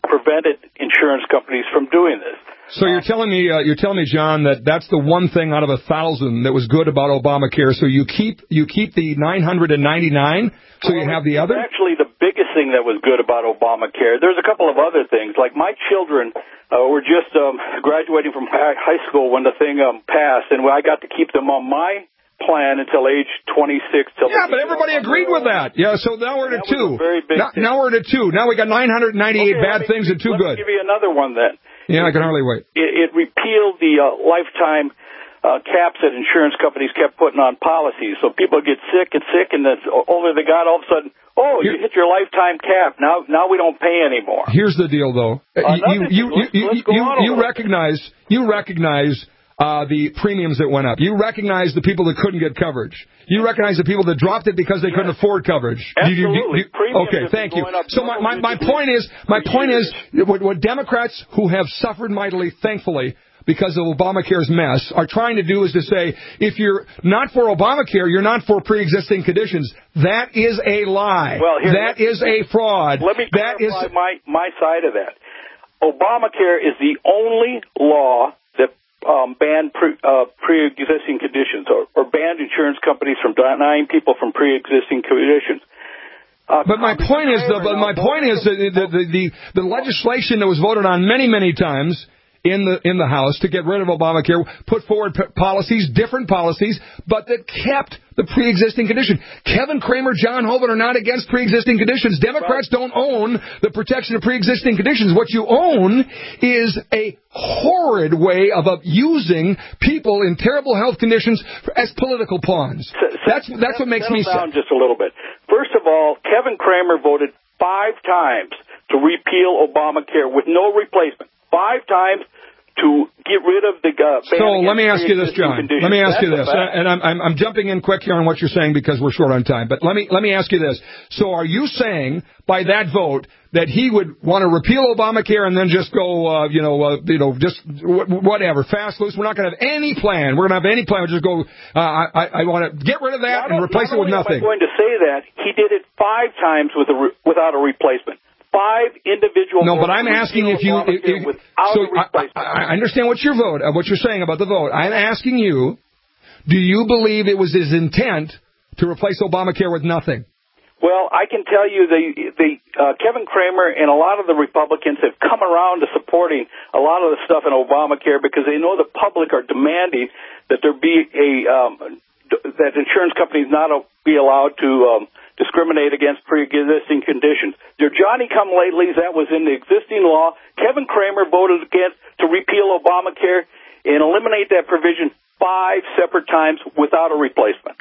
prevented insurance companies from doing this. So you're telling me, uh, you're telling me, John, that that's the one thing out of a thousand that was good about Obamacare. So you keep you keep the nine hundred ninety-nine, so well, you have the other. Actually, the biggest thing that was good about Obamacare. There's a couple of other things. Like my children uh, were just um, graduating from high school when the thing um, passed, and I got to keep them on my plan until age twenty-six. Till yeah, but everybody agreed with that. Yeah, so now we're at two. Very big now, now we're at two. Now we got nine hundred ninety-eight okay, bad me, things and two let good. Let me give you another one then. Yeah, I can hardly wait. It, it repealed the uh, lifetime uh, caps that insurance companies kept putting on policies. So people get sick and sick, and the older they got, all of a sudden, oh, Here, you hit your lifetime cap. Now, now we don't pay anymore. Here's the deal, though. Uh, you you let's, you let's you, you, you recognize you recognize. Uh, the premiums that went up. You recognize the people that couldn't get coverage. You recognize the people that dropped it because they yes. couldn't afford coverage. Absolutely. You, you, you, okay, thank you. So my, my, my point is, my point is, what, what Democrats who have suffered mightily, thankfully, because of Obamacare's mess, are trying to do is to say, if you're not for Obamacare, you're not for pre-existing conditions. That is a lie. Well, here, that is a fraud. Let me that clarify is, my, my side of that. Obamacare is the only law that Um, banned pre, uh, pre-existing conditions or, or banned insurance companies from denying people from pre-existing conditions. Uh, but my point is, the, but my point is that the, the, the, the legislation that was voted on many, many times in the in the House to get rid of Obamacare put forward p- policies, different policies, but that kept the pre-existing condition. Kevin Cramer, John Hoeven are not against pre-existing conditions. Democrats don't own the protection of pre-existing conditions. What you own is a horrid way of abusing people in terrible health conditions as political pawns. That's that's what makes me sick. Down just a little bit. First of all, Kevin Cramer voted five times to repeal Obamacare with no replacement. Five times to get rid of the uh, ban. So let me ask you this, John. Conditions. Let me ask That's you this, and I'm, I'm I'm jumping in quick here on what you're saying because we're short on time. But let me let me ask you this. So are you saying by that vote that he would want to repeal Obamacare and then just go, uh, you know, uh, you know, just whatever, fast loose? We're not going to have any plan. We're going to have any plan. We'll just go. Uh, I I want to get rid of that and replace it with nothing. I'm going to say that he did it five times with a re- without a replacement. Five individual. No, but I'm asking if you. If, if, so I, I understand what your vote, uh, what you're saying about the vote. I'm asking you, do you believe it was his intent to replace Obamacare with nothing? Well, I can tell you the the uh, Kevin Cramer and a lot of the Republicans have come around to supporting a lot of the stuff in Obamacare because they know the public are demanding that there be a um, that insurance companies not be allowed to. Um, discriminate against pre-existing conditions. Their Johnny-come-latelys, that was in the existing law. Kevin Cramer voted against to repeal Obamacare and eliminate that provision five separate times without a replacement.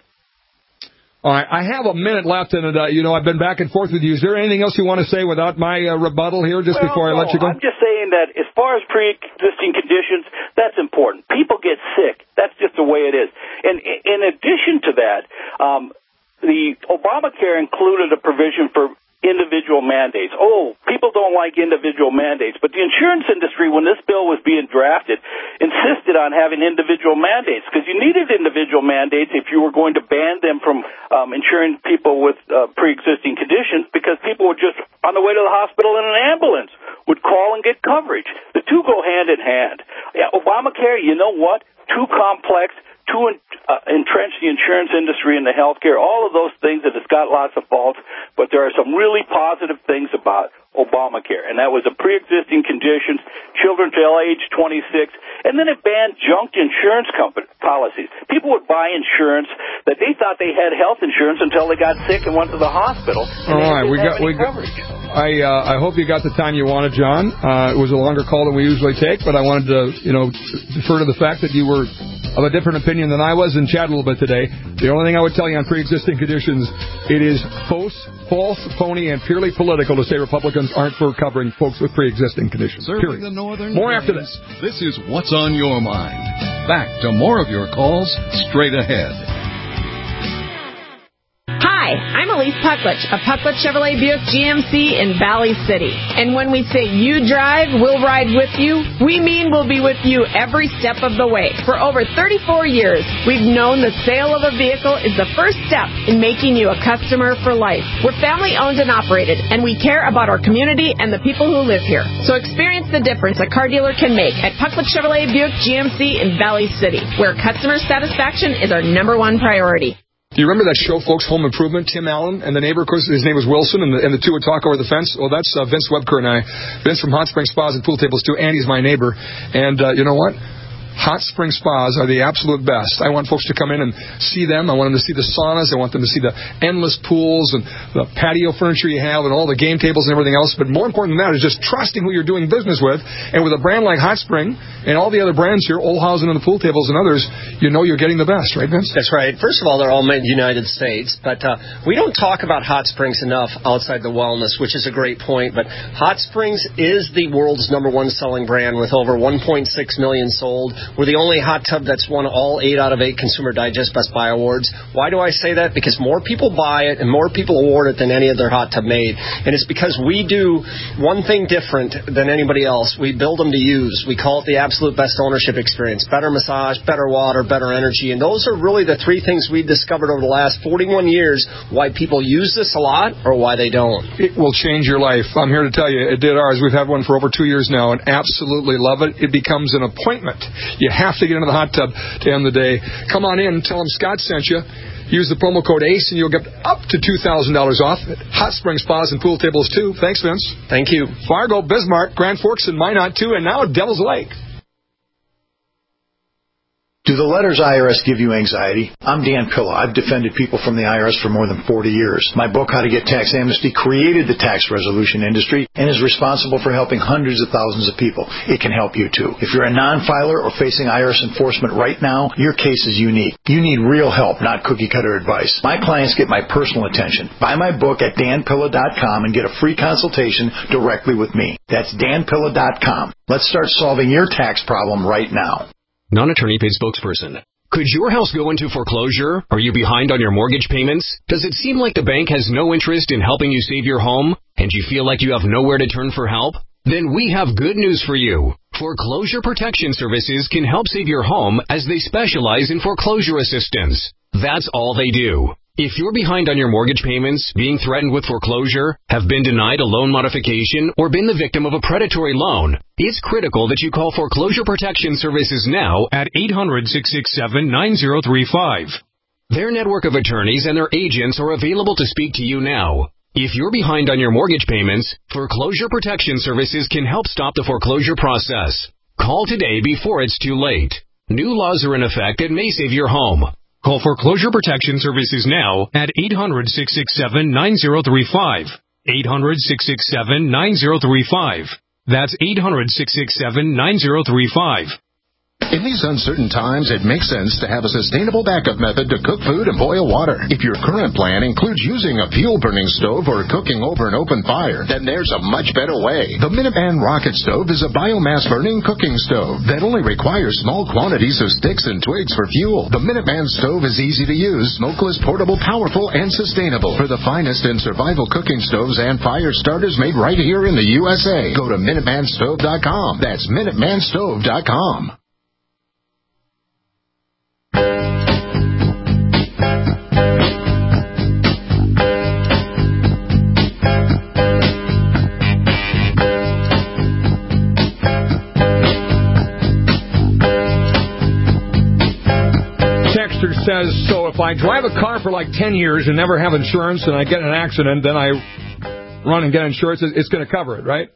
All right, I have a minute left, and uh, you know I've been back and forth with you. Is there anything else you want to say without my uh, rebuttal here, just well, before I no, let you go? I'm just saying that as far as pre-existing conditions, that's important. People get sick. That's just the way it is. And in addition to that, um, the Obamacare included a provision for individual mandates. Oh, people don't like individual mandates, but the insurance industry, when this bill was being drafted, insisted on having individual mandates because you needed individual mandates if you were going to ban them from um, insuring people with uh, pre-existing conditions because people were just on the way to the hospital in an ambulance would call and get coverage. The two go hand in hand. Yeah, Obamacare, you know what? Too complex. To uh, entrench the insurance industry and the healthcare, all of those things that it's got lots of faults, but there are some really positive things about Obamacare, and that was a pre-existing conditions, children till age twenty-six, and then it banned junked insurance company policies. People would buy insurance that they thought they had health insurance until they got sick and went to the hospital. And all right, we got we got. I uh, I hope you got the time you wanted, John. Uh, it was a longer call than we usually take, but I wanted to you know defer to the fact that you were of a different opinion than I was and chat a little bit today. The only thing I would tell you on pre-existing conditions, it is false, false, phony, and purely political to say Republicans aren't for covering folks with pre-existing conditions. Serving period. the Northern More Plains, after this. This is What's on Your Mind. Back to more of your calls straight ahead. Hi, Hi, I'm Elise Pucklich of Pucklich Chevrolet Buick G M C in Valley City. And when we say you drive, we'll ride with you, we mean we'll be with you every step of the way. For over thirty-four years, we've known the sale of a vehicle is the first step in making you a customer for life. We're family owned and operated, and we care about our community and the people who live here. So experience the difference a car dealer can make at Pucklich Chevrolet Buick G M C in Valley City, where customer satisfaction is our number one priority. Do you remember that show, folks, Home Improvement? Tim Allen and the neighbor, of course, his name was Wilson, and the, and the two would talk over the fence. Well, that's uh, Vince Webker and I. Vince from Hot Spring Spas and Pool Tables, too. Andy's my neighbor. And uh, you know what? Hot Spring Spas are the absolute best. I want folks to come in and see them. I want them to see the saunas. I want them to see the endless pools and the patio furniture you have and all the game tables and everything else. But more important than that is just trusting who you're doing business with. And with a brand like Hot Spring and all the other brands here, Olhausen and the Pool Tables and others, you know you're getting the best, right, Vince? That's right. First of all, they're all made in the United States. But uh, we don't talk about Hot Springs enough outside the wellness, which is a great point. But Hot Springs is the world's number one selling brand with over one point six million sold. We're the only hot tub that's won all eight out of eight Consumer Digest Best Buy awards. Why do I say that? Because more people buy it and more people award it than any other hot tub made. And it's because we do one thing different than anybody else. We build them to use. We call it the absolute best ownership experience. Better massage, better water, better energy. And those are really the three things we've discovered over the last forty-one years why people use this a lot or why they don't. It will change your life. I'm here to tell you, it did ours. We've had one for over two years now and absolutely love it. It becomes an appointment. You have to get into the hot tub to end the day. Come on in, tell them Scott sent you. Use the promo code ACE and you'll get up to two thousand dollars off at Hot Spring Spas and Pool Tables, too. Thanks, Vince. Thank you. Fargo, Bismarck, Grand Forks, and Minot, too, and now Devil's Lake. Do the letters I R S give you anxiety? I'm Dan Pilla. I've defended people from the I R S for more than forty years. My book, How to Get Tax Amnesty, created the tax resolution industry and is responsible for helping hundreds of thousands of people. It can help you, too. If you're a non-filer or facing I R S enforcement right now, your case is unique. You need real help, not cookie-cutter advice. My clients get my personal attention. Buy my book at dan pilla dot com and get a free consultation directly with me. That's dan pilla dot com. Let's start solving your tax problem right now. Non-attorney paid spokesperson. Could your house go into foreclosure? Are you behind on your mortgage payments? Does it seem like the bank has no interest in helping you save your home, and you feel like you have nowhere to turn for help? Then we have good news for you. Foreclosure Protection Services can help save your home as they specialize in foreclosure assistance. That's all they do. If you're behind on your mortgage payments, being threatened with foreclosure, have been denied a loan modification, or been the victim of a predatory loan, it's critical that you call Foreclosure Protection Services now at eight hundred, six six seven, nine zero three five. Their network of attorneys and their agents are available to speak to you now. If you're behind on your mortgage payments, Foreclosure Protection Services can help stop the foreclosure process. Call today before it's too late. New laws are in effect that may save your home. Call Foreclosure Protection Services now at eight hundred, six six seven, nine zero three five. eight hundred, six six seven, nine zero three five. That's eight hundred, six six seven, nine zero three five. In these uncertain times, it makes sense to have a sustainable backup method to cook food and boil water. If your current plan includes using a fuel-burning stove or cooking over an open fire, then there's a much better way. The Minuteman Rocket Stove is a biomass-burning cooking stove that only requires small quantities of sticks and twigs for fuel. The Minuteman Stove is easy to use, smokeless, portable, powerful, and sustainable. For the finest in survival cooking stoves and fire starters made right here in the U S A, go to minuteman stove dot com. That's minuteman stove dot com. Says, so if I drive a car for like ten years and never have insurance and I get in an accident, then I run and get insurance, it's going to cover it, right?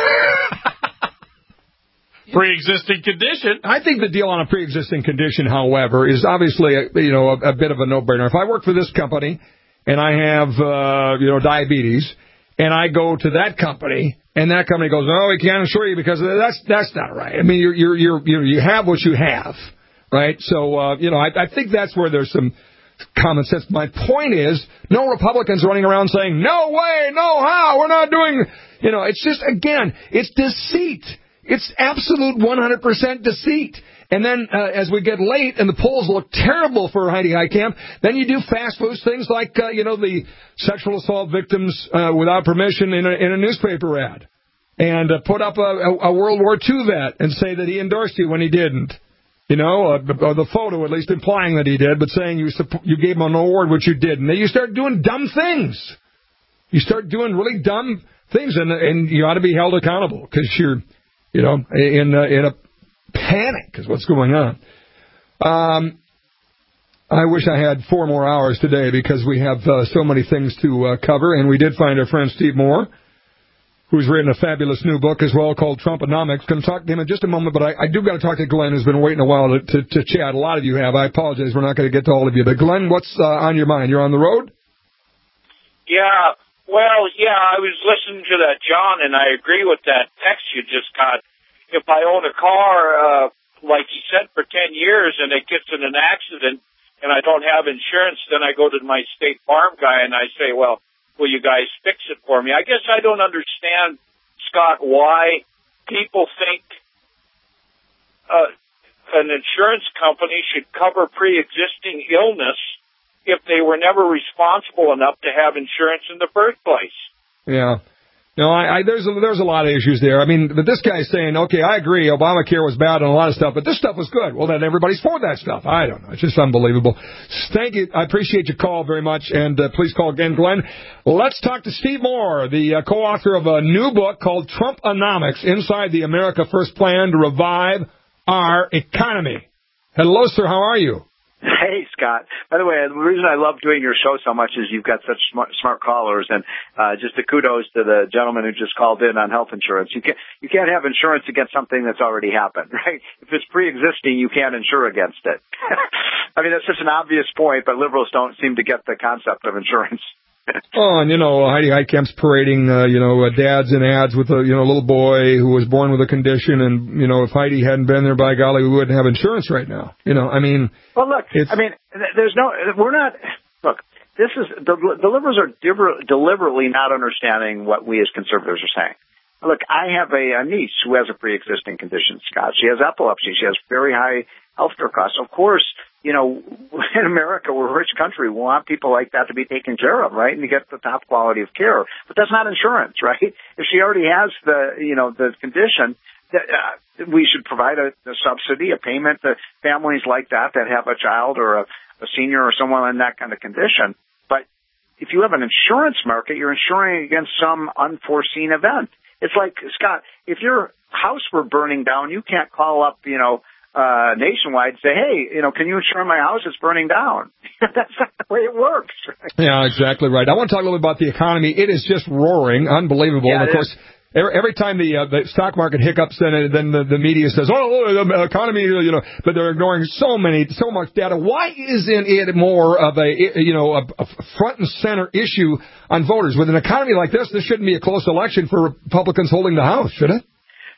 Pre-existing condition. I think the deal on a pre-existing condition, however, is obviously a, you know a, a bit of a no-brainer. If I work for this company and I have uh, you know diabetes and I go to that company and that company goes, oh, we can't insure you because that's that's not right. I mean, you're you're you're, you're you have what you have. Right? So, uh, you know, I, I think that's where there's some common sense. My point is, no Republicans running around saying, no way, no how, we're not doing, you know, it's just, again, it's deceit. It's absolute one hundred percent deceit. And then uh, as we get late and the polls look terrible for Heidi Heitkamp, then you do fast food things like, uh, you know, the sexual assault victims uh, without permission in a, in a newspaper ad. And uh, put up a, a, a World War Two vet and say that he endorsed you when he didn't. You know, uh, or the photo at least implying that he did, but saying you you gave him an award, which you didn't. Then you start doing dumb things. You start doing really dumb things, and and you ought to be held accountable because you're, you know, in uh, in a panic is what's going on. Um, I wish I had four more hours today because we have uh, so many things to uh, cover, and we did find our friend Steve Moore, who's written a fabulous new book as well called Trumponomics. Going to talk to him in just a moment, but I, I do got to talk to Glenn, who's been waiting a while to, to, to chat. A lot of you have. I apologize. We're not going to get to all of you. But, Glenn, what's uh, on your mind? You're on the road? Yeah. Well, yeah, I was listening to that, John, and I agree with that text you just got. If I own a car, uh, like you said, for ten years and it gets in an accident and I don't have insurance, then I go to my State Farm guy and I say, well, will you guys fix it for me? I guess I don't understand, Scott, why people think uh, an insurance company should cover pre-existing illness if they were never responsible enough to have insurance in the first place. Yeah. No, I, I, there's a, there's a lot of issues there. I mean, but this guy's saying, okay, I agree, Obamacare was bad and a lot of stuff, but this stuff was good. Well, then everybody's for that stuff. I don't know. It's just unbelievable. Thank you. I appreciate your call very much, and uh, please call again, Glenn. Let's talk to Steve Moore, the uh, co-author of a new book called Trumponomics, Inside the America First Plan to Revive Our Economy. Hello, sir. How are you? Hey, Scott. By the way, the reason I love doing your show so much is you've got such smart, smart callers, and uh, just a kudos to the gentleman who just called in on health insurance. You can't you can't have insurance against something that's already happened, right? If it's pre-existing, you can't insure against it. I mean, that's just an obvious point, but liberals don't seem to get the concept of insurance. Oh, and, you know, Heidi Heitkamp's parading, uh, you know, uh, dads in ads with a, you know, little boy who was born with a condition. And, you know, if Heidi hadn't been there, by golly, we wouldn't have insurance right now. You know, I mean. Well, look, I mean, there's no, we're not, look, this is, the, the liberals are deliberately not understanding what we as conservatives are saying. Look, I have a, a niece who has a pre-existing condition, Scott. She has epilepsy. She has very high healthcare costs. Of course, you know, in America, we're a rich country. We want people like that to be taken care of, right, and to get the top quality of care. But that's not insurance, right? If she already has the, you know, the condition, that, uh, we should provide a, a subsidy, a payment to families like that that have a child or a, a senior or someone in that kind of condition. But if you have an insurance market, you're insuring against some unforeseen event. It's like, Scott, if your house were burning down, you can't call up, you know, uh, Nationwide say, hey, you know, can you insure my house? It's burning down. That's not the way it works. Right? Yeah, exactly right. I want to talk a little bit about the economy. It is just roaring, unbelievable. Yeah, and of course, every, every time the uh, the stock market hiccups, then then the, the media says, oh, the economy, you know, but they're ignoring so many, so much data. Why isn't it more of a, you know, a, a front and center issue on voters? With an economy like this, this shouldn't be a close election for Republicans holding the House, should it?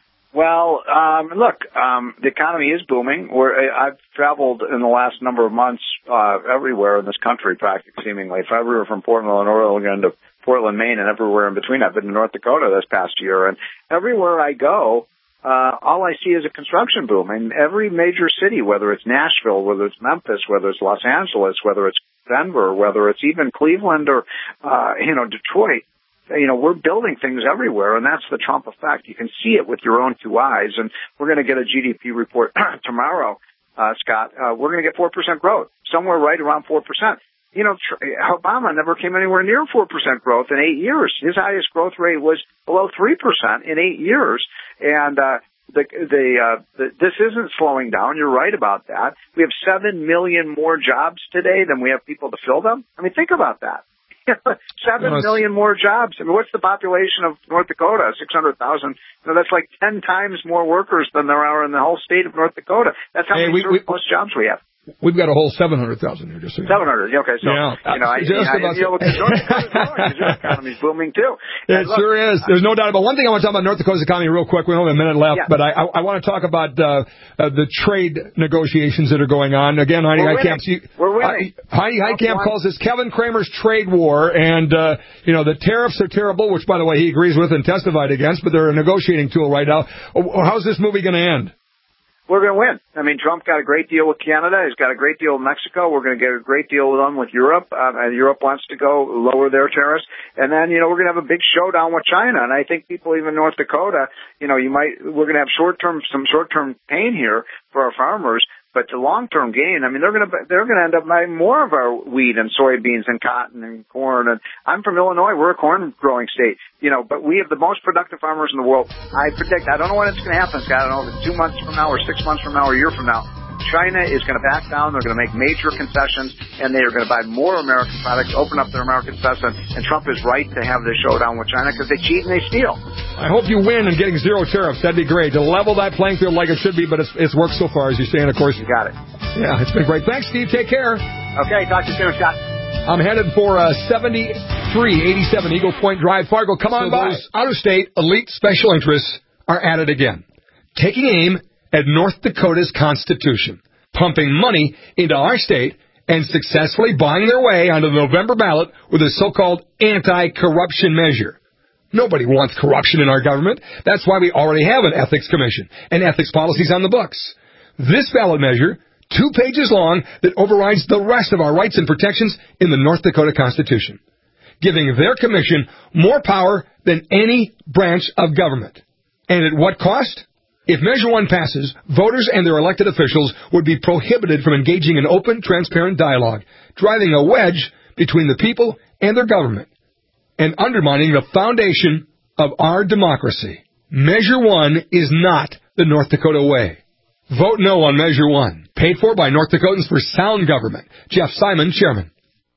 Well, um, look, um, the economy is booming. We're, I've traveled in the last number of months uh, everywhere in this country, practically, seemingly. Everywhere from Portland, Oregon to Portland, Maine, and everywhere in between. I've been to North Dakota this past year, and everywhere I go, uh, all I see is a construction boom. In every major city, whether it's Nashville, whether it's Memphis, whether it's Los Angeles, whether it's Denver, whether it's even Cleveland or, uh, you know, Detroit. You know, we're building things everywhere, and that's the Trump effect. You can see it with your own two eyes, and we're going to get a G D P report tomorrow, uh, Scott. Uh, we're going to get four percent growth, somewhere right around four percent. You know, Obama never came anywhere near four percent growth in eight years. His highest growth rate was below three percent in eight years, and uh, the, the, uh, the, this isn't slowing down. You're right about that. We have seven million more jobs today than we have people to fill them. I mean, think about that. Seven Yes. million more jobs. I mean, what's the population of North Dakota? Six hundred thousand. You know, that's like ten times more workers than there are in the whole state of North Dakota. That's how Hey, many we- we- surplus jobs we have. We've got a whole seven hundred thousand here, just so you know. Seven hundred. Okay, so Yeah. you know, I, Just I, about you know, to- because North Dakota's growing, because your economy's booming too. It And look, sure is. There's no doubt about. One thing I want to talk about North Dakota's economy real quick. We only have a minute left, Yeah. but I, I, I want to talk about uh, uh, the trade negotiations that are going on. Again, Heidi We're Heitkamp. winning. We're winning. Heidi Heitkamp One. calls this Kevin Kramer's trade war, and uh, you know the tariffs are terrible, which by the way he agrees with and testified against, but they're a negotiating tool right now. How's this movie going to end? we're going to win. I mean, Trump got a great deal with Canada. He's got a great deal with Mexico. We're going to get a great deal with them with Europe. Uh, and Europe wants to go lower their tariffs. And then, you know, we're going to have a big showdown with China. And I think people, even North Dakota, you know, you might, we're going to have short-term, some short-term pain here for our farmers. But the long-term gain, I mean, they're going to they're going to end up buying more of our wheat and soybeans and cotton and corn. And I'm from Illinois; we're a corn-growing state, you know. But we have the most productive farmers in the world. I predict. I don't know when it's going to happen, Scott. I don't know if it's two months from now or six months from now or a year from now. China is going to back down. They're going to make major concessions, and they are going to buy more American products, open up their American specimen. And Trump is right to have this showdown with China because they cheat and they steal. I hope you win and getting zero tariffs. That'd be great. To level that playing field like it should be, but it's, it's worked so far, as you say, and of course. You got it. Yeah, it's been great. Thanks, Steve. Take care. Okay, talk to you soon, Scott. I'm headed for uh, seventy-three eighty-seven Eagle Point Drive, Fargo. Come on so by. Those out-of-state elite special interests are at it again, taking aim at North Dakota's Constitution, pumping money into our state and successfully buying their way onto the November ballot with a so-called anti-corruption measure. Nobody wants corruption in our government. That's why we already have an ethics commission and ethics policies on the books. This ballot measure, two pages long, that overrides the rest of our rights and protections in the North Dakota Constitution, giving their commission more power than any branch of government. And at what cost? If Measure one passes, voters and their elected officials would be prohibited from engaging in open, transparent dialogue, driving a wedge between the people and their government, and undermining the foundation of our democracy. Measure one is not the North Dakota way. Vote no on Measure one. Paid for by North Dakotans for Sound Government. Jeff Simon, Chairman.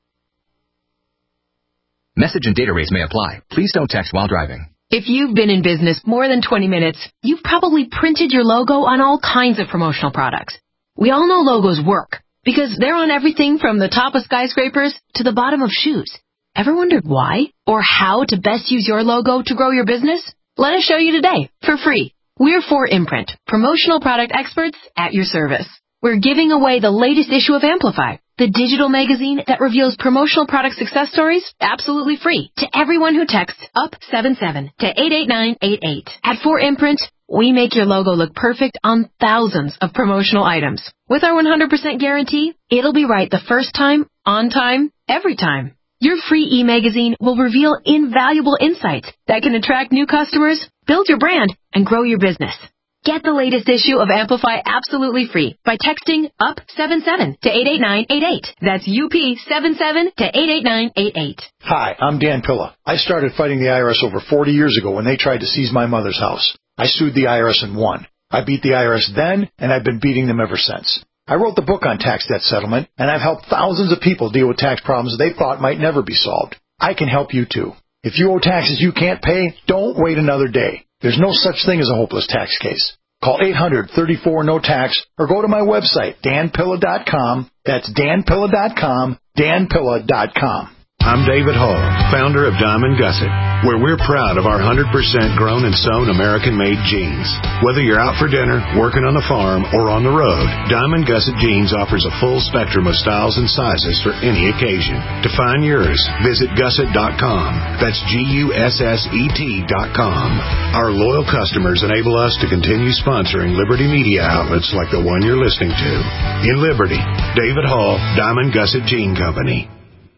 Message and data rates may apply. Please don't text while driving. If you've been in business more than twenty minutes, you've probably printed your logo on all kinds of promotional products. We all know logos work because they're on everything from the top of skyscrapers to the bottom of shoes. Ever wondered why or how to best use your logo to grow your business? Let us show you today for free. We're four Imprint, promotional product experts at your service. We're giving away the latest issue of Amplify, the digital magazine that reveals promotional product success stories absolutely free to everyone who texts up seven seven to eight eight nine eight eight. At four Imprint, we make your logo look perfect on thousands of promotional items. With our one hundred percent guarantee, it'll be right the first time, on time, every time. Your free e-magazine will reveal invaluable insights that can attract new customers, build your brand, and grow your business. Get the latest issue of Amplify absolutely free by texting up seven seven to eight eight nine eight eight. That's U P seven seven to eight eight nine eight eight. Hi, I'm Dan Pilla. I started fighting the I R S over forty years ago when they tried to seize my mother's house. I sued the I R S and won. I beat the I R S then, and I've been beating them ever since. I wrote the book on tax debt settlement, and I've helped thousands of people deal with tax problems they thought might never be solved. I can help you too. If you owe taxes you can't pay, don't wait another day. There's no such thing as a hopeless tax case. Call eight hundred, thirty-four, no tax or go to my website, dan pilla dot com. That's dan pilla dot com, dan pilla dot com. I'm David Hall, founder of Diamond Gusset, where we're proud of our one hundred percent grown and sewn American-made jeans. Whether you're out for dinner, working on the farm, or on the road, Diamond Gusset Jeans offers a full spectrum of styles and sizes for any occasion. To find yours, visit gusset dot com. That's G U S S E T dot com. Our loyal customers enable us to continue sponsoring Liberty media outlets like the one you're listening to. In Liberty, David Hall, Diamond Gusset Jean Company.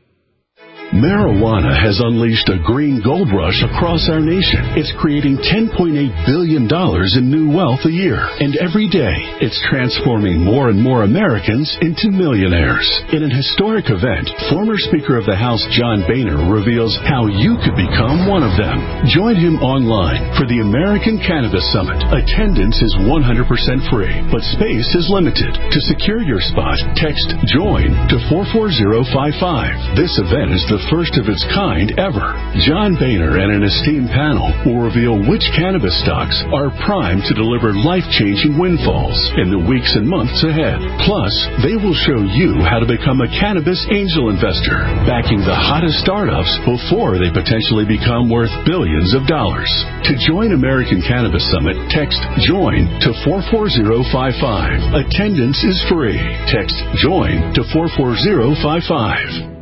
Marijuana has unleashed a green gold rush across our nation. It's creating ten point eight billion dollars in new wealth a year. And every day, it's transforming more and more Americans into millionaires. In an historic event, former Speaker of the House John Boehner reveals how you could become one of them. Join him online for the American Cannabis Summit. Attendance is one hundred percent free, but space is limited. To secure your spot, text JOIN to four four zero five five. This event is the The first of its kind ever. John Boehner and an esteemed panel will reveal which cannabis stocks are primed to deliver life-changing windfalls in the weeks and months ahead. Plus, they will show you how to become a cannabis angel investor, backing the hottest startups before they potentially become worth billions of dollars. To join American Cannabis Summit, text JOIN to four four zero five five. Attendance is free. Text JOIN to four four zero five five.